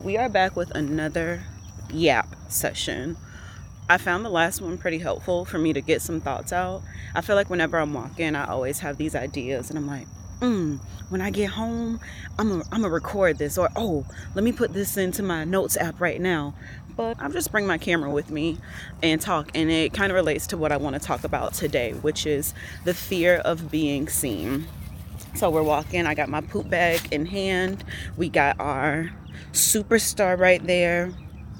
We are back with another yap session. I found the last one pretty helpful for me to get some thoughts out. I feel like whenever I'm walking, I always have these ideas and I'm like, when I get home, I'm gonna record this, or let me put this into my notes app right now. But I'll just bring my camera with me and talk, and it kind of relates to what I want to talk about today, which is the fear of being seen. So we're walking, I got my poop bag in hand, we got our superstar right there,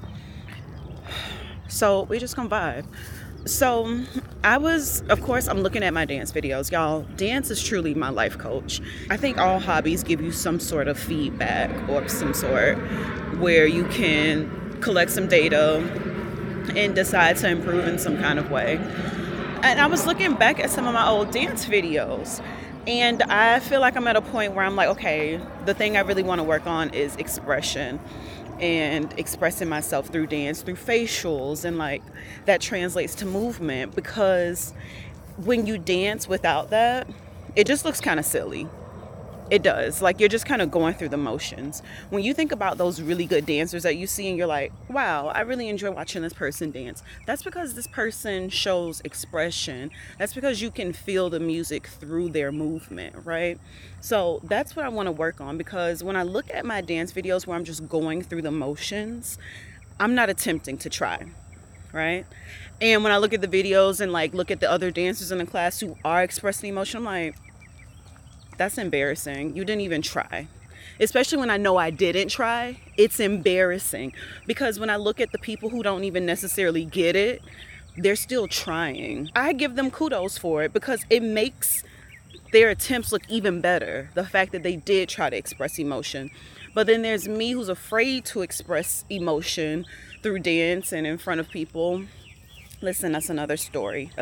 so we just gonna vibe. So I'm looking at my dance videos. Y'all, dance is truly my life coach. I think all hobbies give you some sort of feedback or some sort where you can collect some data and decide to improve in some kind of way. And I was looking back at some of my old dance videos, and I feel like I'm at a point where I'm like, okay, the thing I really want to work on is expression and expressing myself through dance, through facials, and like that translates to movement, because when you dance without that, it just looks kind of silly. It does. Like, you're just kind of going through the motions. When you think about those really good dancers that you see and you're like, wow, I really enjoy watching this person dance. That's because this person shows expression. That's because you can feel the music through their movement, right? So that's what I want to work on, because when I look at my dance videos where I'm just going through the motions, I'm not attempting to try, right? And when I look at the videos and like look at the other dancers in the class who are expressing emotion, I'm like, that's embarrassing. You didn't even try. Especially when I know I didn't try, it's embarrassing. Because when I look at the people who don't even necessarily get it, they're still trying. I give them kudos for it because it makes their attempts look even better. The fact that they did try to express emotion. But then there's me who's afraid to express emotion through dance and in front of people. Listen, that's another story.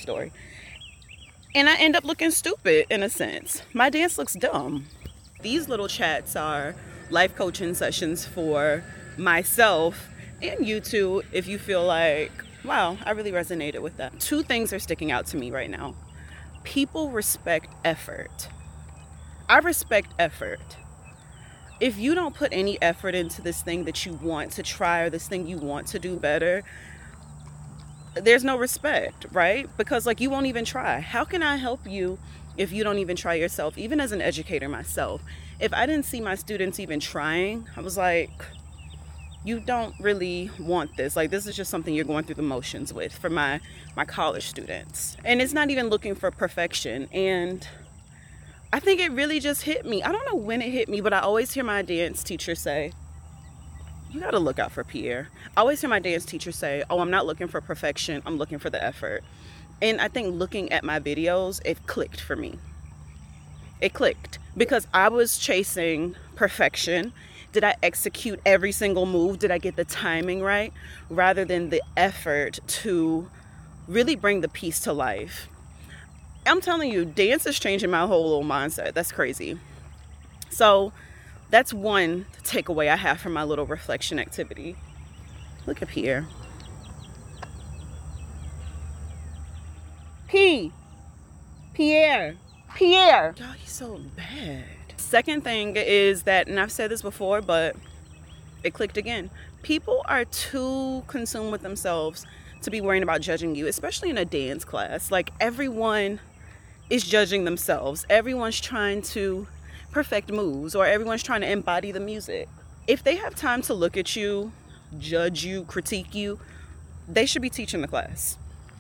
And I end up looking stupid in a sense. My dance looks dumb. These little chats are life coaching sessions for myself and you too, if you feel like, wow, I really resonated with that. Two things are sticking out to me right now. People respect effort. I respect effort. If you don't put any effort into this thing that you want to try or this thing you want to do better, there's no respect, right? Because like, you won't even try. How can I help you if you don't even try yourself? Even as an educator myself, if I didn't see my students even trying, I was like, you don't really want this. Like, this is just something you're going through the motions with. For my college students, and it's not even looking for perfection. And I think it really just hit me. I don't know when it hit me, but I always hear my dance teacher say, you got to look out for Pierre. I always hear my dance teacher say, I'm not looking for perfection. I'm looking for the effort. And I think looking at my videos, it clicked for me. It clicked because I was chasing perfection. Did I execute every single move? Did I get the timing right? Rather than the effort to really bring the piece to life. I'm telling you, dance is changing my whole little mindset. That's crazy. So that's one takeaway I have from my little reflection activity. Look up here. Pierre. Y'all, he's so bad. Second thing is that, and I've said this before, but it clicked again. People are too consumed with themselves to be worrying about judging you, especially in a dance class. Like, everyone is judging themselves. Everyone's trying to perfect moves, or everyone's trying to embody the music. If they have time to look at you, judge you, critique you, they should be teaching the class.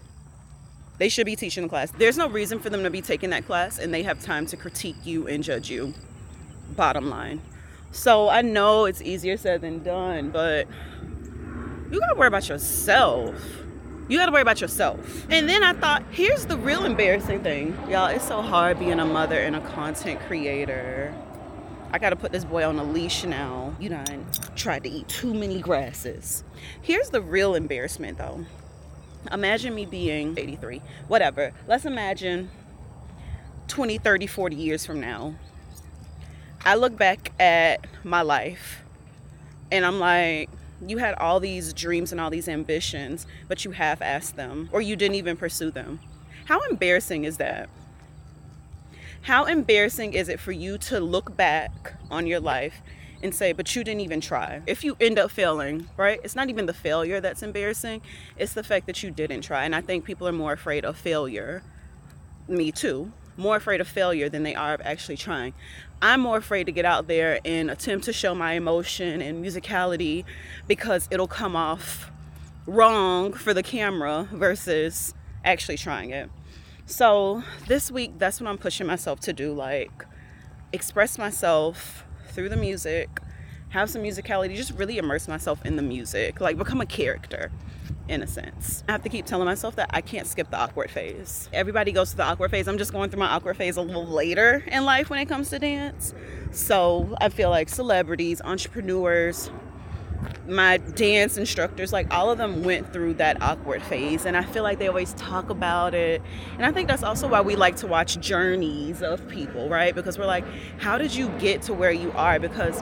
There's no reason for them to be taking that class and they have time to critique you and judge you. Bottom line. So I know it's easier said than done, but you gotta worry about yourself. And then I thought, here's the real embarrassing thing. Y'all, it's so hard being a mother and a content creator. I gotta put this boy on a leash now. You done tried to eat too many grasses. Here's the real embarrassment though. Imagine me being 83, whatever. Let's imagine 20, 30, 40 years from now. I look back at my life and I'm like, you had all these dreams and all these ambitions, but you half-assed them, or you didn't even pursue them. How embarrassing is that? How embarrassing is it for you to look back on your life and say, but you didn't even try. If you end up failing, right? It's not even the failure that's embarrassing. It's the fact that you didn't try. And I think people are more afraid of failure. Me too. More afraid of failure than they are of actually trying. I'm more afraid to get out there and attempt to show my emotion and musicality because it'll come off wrong for the camera versus actually trying it. So this week, that's what I'm pushing myself to do, like express myself through the music, have some musicality, just really immerse myself in the music, like become a character in a sense. I have to keep telling myself that I can't skip the awkward phase. Everybody goes through the awkward phase. I'm just going through my awkward phase a little later in life when it comes to dance. So I feel like celebrities, entrepreneurs, my dance instructors, like all of them went through that awkward phase, and I feel like they always talk about it. And I think that's also why we like to watch journeys of people, right? Because we're like, how did you get to where you are? Because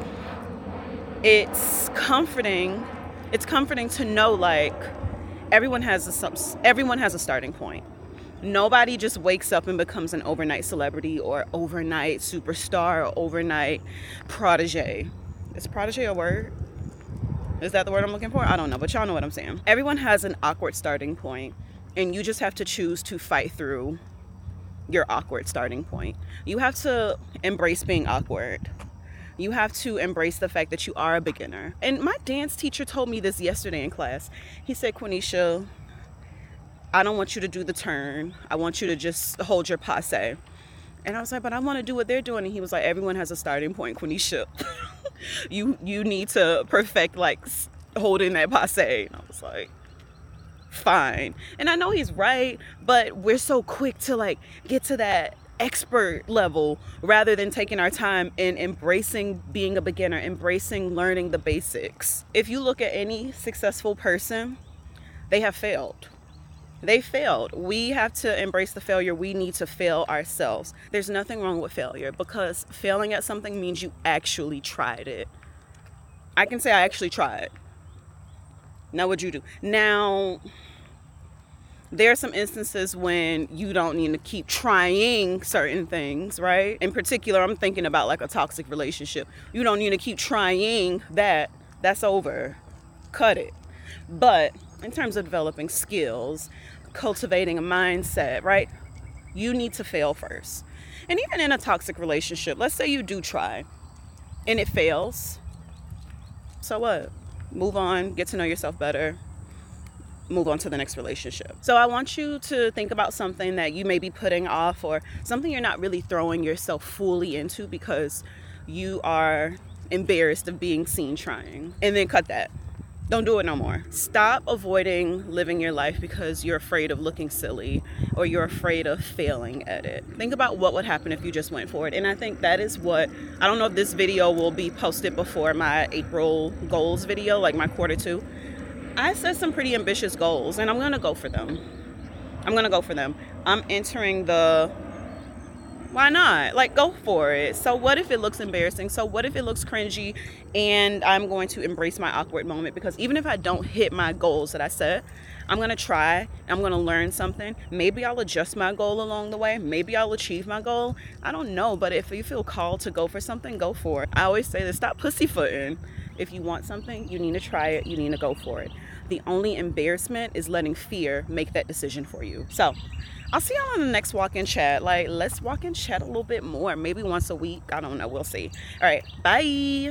it's comforting to know, like, everyone has a starting point. Nobody just wakes up and becomes an overnight celebrity or overnight superstar or overnight protege. Is protege a word? Is that the word I'm looking for? I don't know, but y'all know what I'm saying. Everyone has an awkward starting point, and you just have to choose to fight through your awkward starting point. You have to embrace being awkward. You have to embrace the fact that you are a beginner. And my dance teacher told me this yesterday in class. He said, Quenisha, I don't want you to do the turn. I want you to just hold your passe. And I was like, but I want to do what they're doing. And he was like, everyone has a starting point, Quenisha. you need to perfect, like, holding that passe. And I was like, fine. And I know he's right, but we're so quick to, like, get to that expert level rather than taking our time and embracing being a beginner, embracing learning the basics. If you look at any successful person, they have failed. They failed. We have to embrace the failure. We need to fail ourselves. There's nothing wrong with failure, because failing at something means you actually tried it. I can say I actually tried. Now what'd you do? Now, there are some instances when you don't need to keep trying certain things, right? In particular, I'm thinking about like a toxic relationship. You don't need to keep trying that. That's over. Cut it. But in terms of developing skills, cultivating a mindset, right? You need to fail first. And even in a toxic relationship, let's say you do try and it fails. So what? Move on, get to know yourself better, move on to the next relationship. So I want you to think about something that you may be putting off, or something you're not really throwing yourself fully into because you are embarrassed of being seen trying. And then cut that. Don't do it no more. Stop avoiding living your life because you're afraid of looking silly or you're afraid of failing at it. Think about what would happen if you just went for it. And I think that is what, I don't know if this video will be posted before my April goals video, like my quarter 2. I set some pretty ambitious goals and I'm going to go for them. I'm entering the, why not? Like, go for it. So what if it looks embarrassing? So what if it looks cringy? And I'm going to embrace my awkward moment, because even if I don't hit my goals that I set, I'm going to try. I'm going to learn something. Maybe I'll adjust my goal along the way. Maybe I'll achieve my goal. I don't know. But if you feel called to go for something, go for it. I always say this, stop pussyfooting. If you want something, you need to try it. You need to go for it. The only embarrassment is letting fear make that decision for you. So I'll see y'all on the next walk-in chat. Like, let's walk and chat a little bit more. Maybe once a week. I don't know. We'll see. All right. Bye.